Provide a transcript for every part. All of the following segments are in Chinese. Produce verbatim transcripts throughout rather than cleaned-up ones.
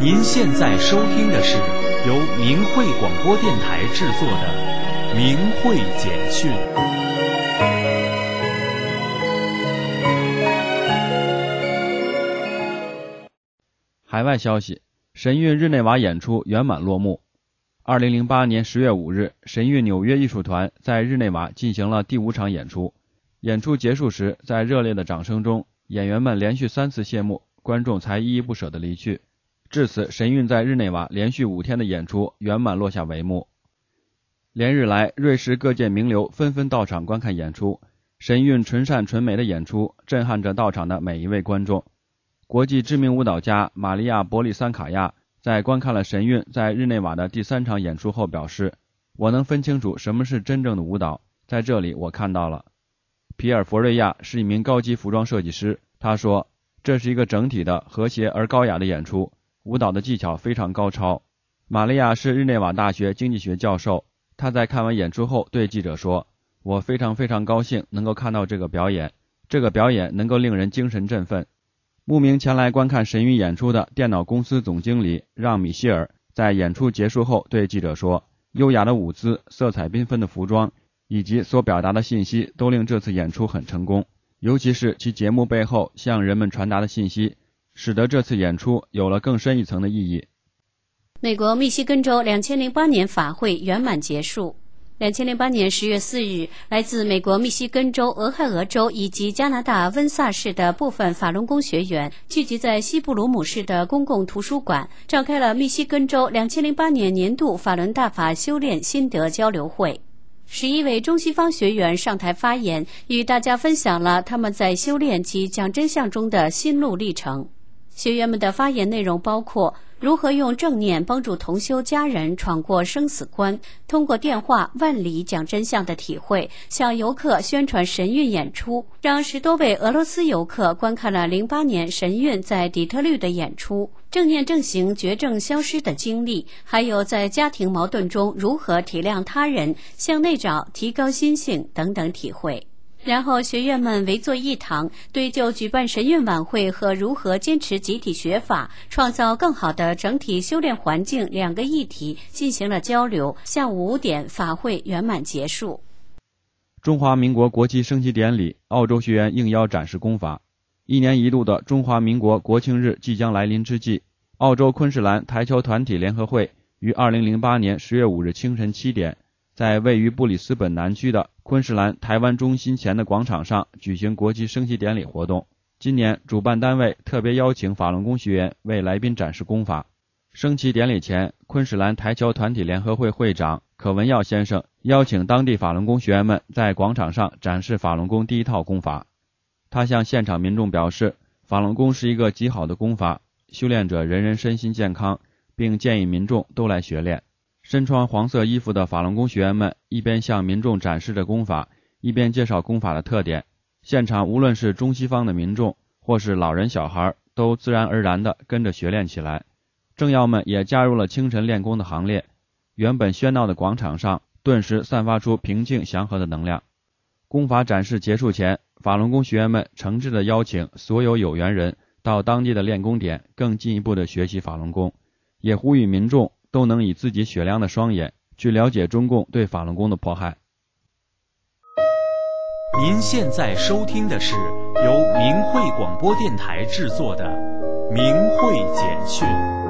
您现在收听的是由明慧广播电台制作的《明慧简讯》。 海外消息：神韵日内瓦演出圆满落幕。二零零八年十月五日，神韵纽约艺术团在日内瓦进行了第五场演出。演出结束时，在热烈的掌声中，演员们连续三次谢幕，观众才依依不舍地离去。至此，神韵在日内瓦连续五天的演出圆满落下帷幕。连日来，瑞士各界名流纷纷到场观看演出，神韵纯善纯美的演出震撼着到场的每一位观众。国际知名舞蹈家玛利亚·博利桑卡亚在观看了神韵在日内瓦的第三场演出后表示：“我能分清楚什么是真正的舞蹈，在这里我看到了。”皮尔·佛瑞亚是一名高级服装设计师，他说：“这是一个整体的、和谐而高雅的演出，舞蹈的技巧非常高超。”玛利亚是日内瓦大学经济学教授，她在看完演出后对记者说：“我非常非常高兴能够看到这个表演，这个表演能够令人精神振奋。”慕名前来观看神韵演出的电脑公司总经理让·米歇尔在演出结束后对记者说：“优雅的舞姿、色彩缤纷的服装以及所表达的信息都令这次演出很成功，尤其是其节目背后向人们传达的信息，使得这次演出有了更深一层的意义。” 美国密西根州两千零八年法会圆满结束。两千零八年十月四日，来自美国密西根州、俄亥俄州以及加拿大温萨市的部分法轮功学员聚集在西布鲁姆市的公共图书馆，召开了密西根州两千零八年年度法轮大法修炼心得交流会。十一位中西方学员上台发言，与大家分享了他们在修炼及讲真相中的心路历程。学员们的发言内容包括如何用正念帮助同修家人闯过生死关，通过电话万里讲真相的体会，向游客宣传神韵演出，让十多位俄罗斯游客观看了零八年神韵在底特律的演出，正念正行绝症消失的经历，还有在家庭矛盾中如何体谅他人，向内找提高心性等等体会。然后学员们围坐一堂，对就举办神韵晚会和如何坚持集体学法，创造更好的整体修炼环境两个议题进行了交流。下午五点，法会圆满结束。 中华民国国旗升旗典礼，澳洲学员应邀展示功法。一年一度的中华民国国庆日即将来临之际，澳洲昆士兰台球团体联合会于二零零八年十月五日清晨七点，在位于布里斯本南区的昆士兰台湾中心前的广场上举行国旗升旗典礼活动。今年主办单位特别邀请法轮功学员为来宾展示功法。升旗典礼前，昆士兰台球团体联合会会长可文耀先生邀请当地法轮功学员们在广场上展示法轮功第一套功法。他向现场民众表示，法轮功是一个极好的功法，修炼者人人身心健康，并建议民众都来学练。身穿黄色衣服的法轮功学员们一边向民众展示着功法，一边介绍功法的特点。现场无论是中西方的民众或是老人小孩，都自然而然地跟着学练起来。政要们也加入了清晨练功的行列。原本喧闹的广场上顿时散发出平静祥和的能量。功法展示结束前，法轮功学员们诚挚地邀请所有有缘人到当地的练功点更进一步地学习法轮功，也呼吁民众都能以自己雪亮的双眼去了解中共对法轮功的迫害。 您现在收听的是由明慧广播电台制作的《明慧简讯》。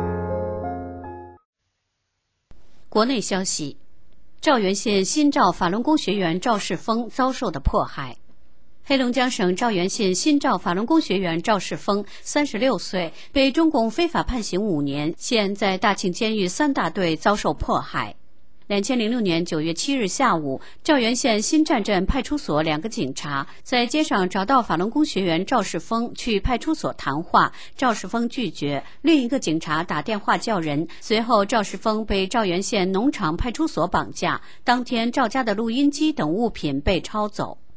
国内消息：赵源县新赵法轮功学员赵世峰遭受的迫害。黑龙江省赵源县新赵法轮功学员赵世峰，三十六岁，被中共非法判刑五年，现在大庆监狱三大队遭受迫害。两千零六年九月七日下午，赵源县新站镇派出所两个警察在街上找到法轮功学员赵世峰去派出所谈话，赵世峰拒绝，另一个警察打电话叫人，随后赵世峰被赵源县农场派出所绑架，当天赵家的录音机等物品被抄走。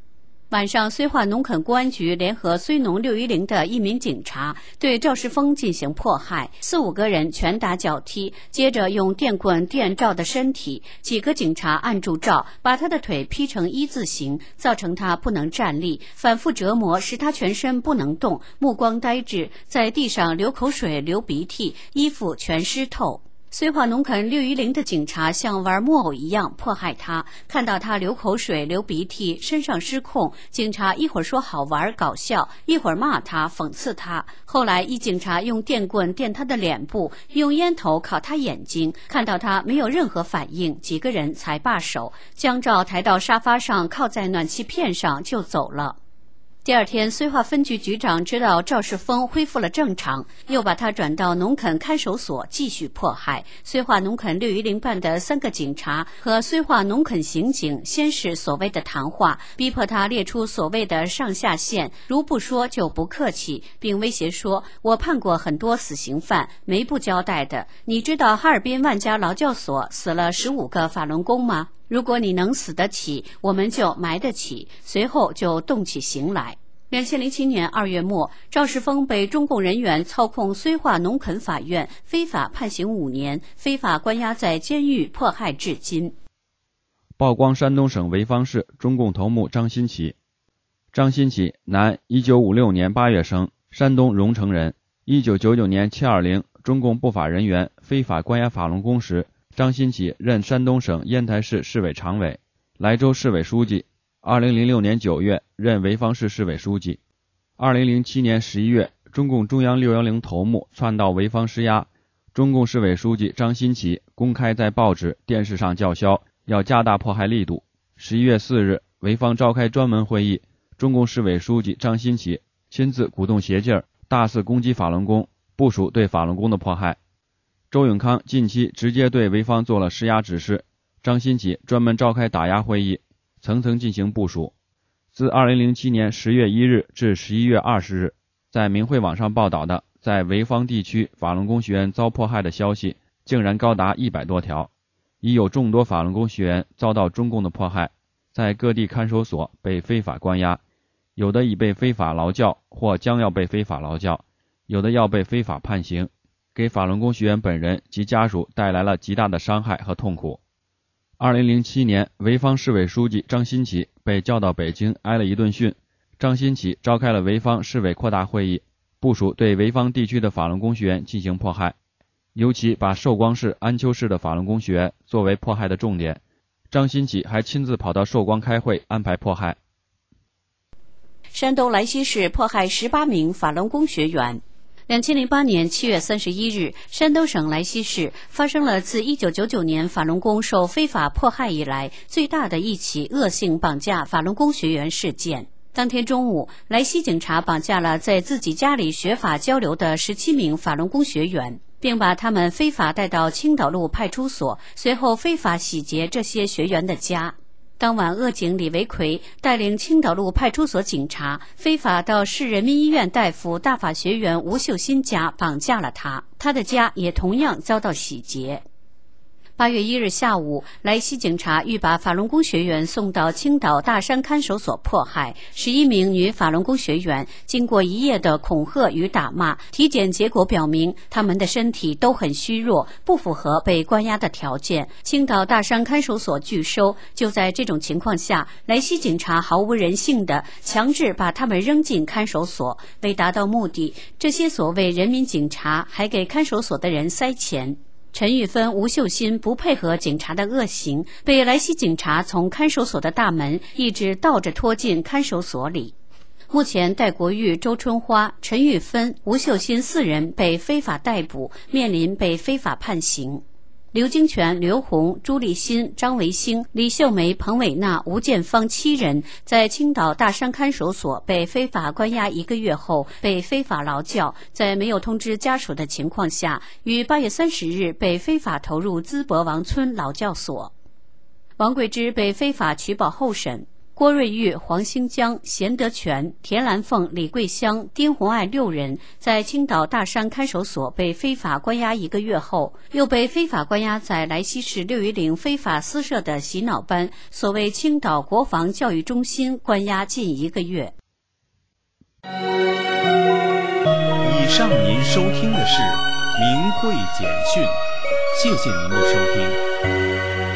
晚上，绥化农垦公安局联合绥农六一零的一名警察对赵世峰进行迫害，四五个人拳打脚踢，接着用电棍电赵的身体。几个警察按住赵，把他的腿劈成一字形，造成他不能站立，反复折磨，使他全身不能动，目光呆滞，在地上流口水、流鼻涕，衣服全湿透。绥化农垦六一零的警察像玩木偶一样迫害他，看到他流口水、流鼻涕，身上失控，警察一会儿说好玩搞笑，一会儿骂他、讽刺他。后来一警察用电棍电他的脸部，用烟头烤他眼睛，看到他没有任何反应，几个人才罢手，将赵抬到沙发上，靠在暖气片上就走了。第二天，绥化分局局长知道赵世峰恢复了正常，又把他转到农垦看守所继续迫害。绥化农垦六一零办的三个警察和绥化农垦刑警先是所谓的谈话，逼迫他列出所谓的上下线，如不说就不客气，并威胁说：“我判过很多死刑犯，没不交代的。你知道哈尔滨万家劳教所死了十五个法轮功吗？如果你能死得起，我们就埋得起。”随后就动起刑来。两千零七年二月末，赵世峰被中共人员操控绥化农垦法院非法判刑五年，非法关押在监狱迫害至今。 曝光山东省潍坊市中共头目张新奇。张新奇，男，一九五六年八月生，山东荣成人。一九九九年七二零，中共不法人员非法关押法轮功时，张新奇任山东省烟台市市委常委、莱州市委书记。二零零六年九月任潍坊市市委书记。二零零七年十一月，中共中央六一零头目窜到潍坊施压，中共市委书记张新奇公开在报纸、电视上叫嚣，要加大迫害力度。十一月四日，潍坊召开专门会议，中共市委书记张新奇亲自鼓动邪劲儿，大肆攻击法轮功，部署对法轮功的迫害。周永康近期直接对潍坊做了施压指示，张新奇专门召开打压会议，层层进行部署。自二零零七年十月一日至十一月二十日，在明慧网上报道的在潍坊地区法轮功学员遭迫害的消息竟然高达一百多条，已有众多法轮功学员遭到中共的迫害，在各地看守所被非法关押，有的已被非法劳教或将要被非法劳教，有的要被非法判刑，给法轮功学员本人及家属带来了极大的伤害和痛苦。二零零七年，潍坊市委书记张新奇被叫到北京挨了一顿训。张新奇召开了潍坊市委扩大会议，部署对潍坊地区的法轮功学员进行迫害，尤其把寿光市、安丘市的法轮功学员作为迫害的重点。张新奇还亲自跑到寿光开会，安排迫害。 山东莱西市迫害十八名法轮功学员。两千零八年七月三十一日，山东省莱西市发生了自一九九九年法轮功受非法迫害以来最大的一起恶性绑架法轮功学员事件。当天中午，莱西警察绑架了在自己家里学法交流的十七名法轮功学员，并把他们非法带到青岛路派出所，随后非法洗劫这些学员的家。当晚，恶警李维奎带领青岛路派出所警察非法到市人民医院大夫大法学员吴秀新家绑架了他，他的家也同样遭到洗劫。八月一日下午，莱西警察欲把法轮功学员送到青岛大山看守所迫害。十一名女法轮功学员经过一夜的恐吓与打骂，体检结果表明他们的身体都很虚弱，不符合被关押的条件。青岛大山看守所拒收。就在这种情况下，莱西警察毫无人性地强制把他们扔进看守所。为达到目的，这些所谓人民警察还给看守所的人塞钱。陈玉芬、吴秀新不配合警察的恶行，被莱西警察从看守所的大门一直倒着拖进看守所里。目前，戴国玉、周春花、陈玉芬、吴秀新四人被非法逮捕，面临被非法判刑。刘金泉、刘红、朱立新、张维兴、李秀梅、彭伟娜、吴建芳七人在青岛大山看守所被非法关押一个月后，被非法劳教，在没有通知家属的情况下，于八月三十日被非法投入淄博王村劳教所。王桂芝被非法取保候审。 郭瑞玉、黄兴江、贤德全、田兰凤、李桂香、丁红爱六人在青岛大山看守所被非法关押一个月后，又被非法关押在莱西市六一零非法私设的洗脑班，所谓青岛国防教育中心关押近一个月。 以上您收听的是明慧简讯，谢谢您的收听。